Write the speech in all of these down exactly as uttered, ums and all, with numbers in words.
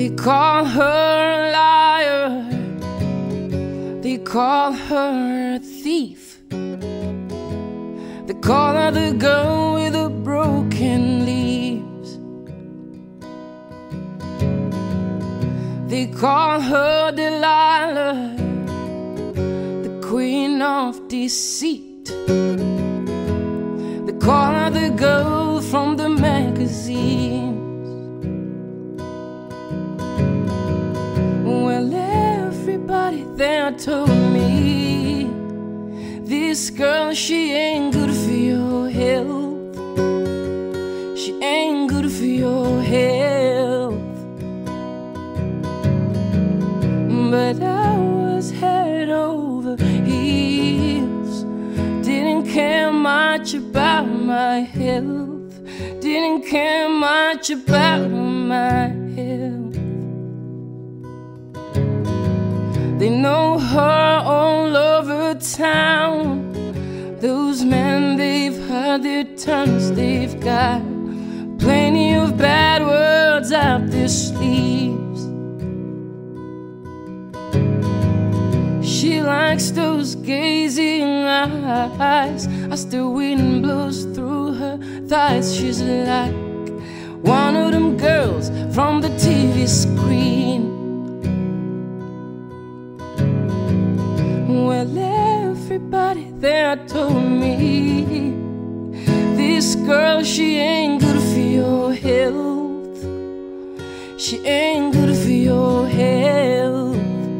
They call her a liar, they call her a thief, they call her the girl with the broken leaves. They call her Delilah, the queen of deceit. They call her the girl from the magazines. Well, everybody there told me this girl, she ain't good for your health. She ain't good for your health. But I was head over heels, didn't care much about my health, didn't care much about my health. They know her all over town. Those men, they've had their turns. They've got plenty of bad words up their sleeves. She likes those gazing eyes as the wind blows through her thighs. She's like one of them girls from the T V screen. Well, everybody there told me this girl, she ain't good for your health. She ain't good for your health.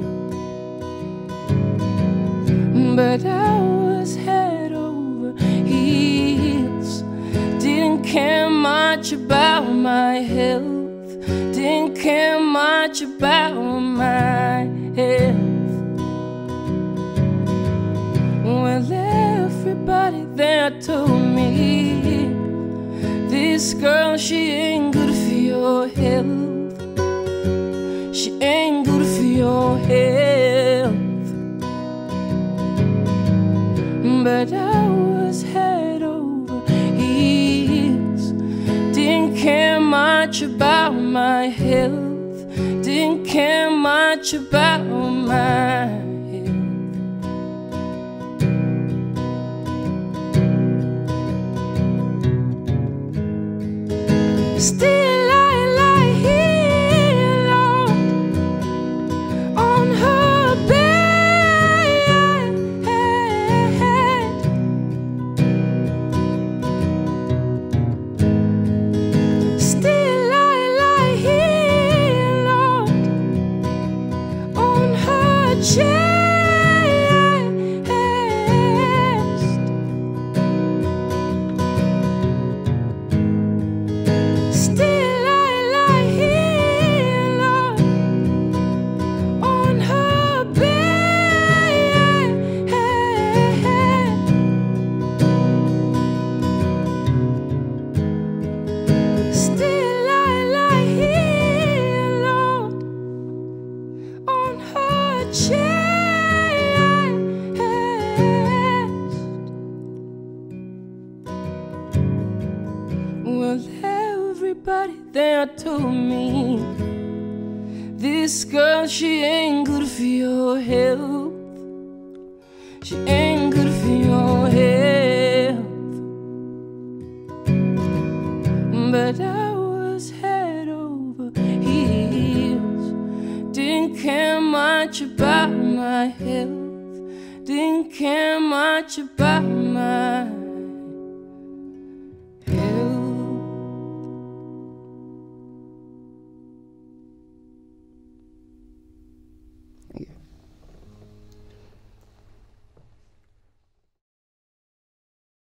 But I was head over heels, didn't care much about my health, didn't care much about my health. Well, everybody there told me this girl, she ain't good for your health. She ain't good for your health. But I was head over heels, didn't care much about my health, didn't care much about my health. Still I lie here, Lord, on her bed. Still I lie here, Lord, on her chest. Well, everybody there told me this girl, she ain't good for your health. She ain't good for your health. But I was head over heels, didn't care much about my health, didn't care much about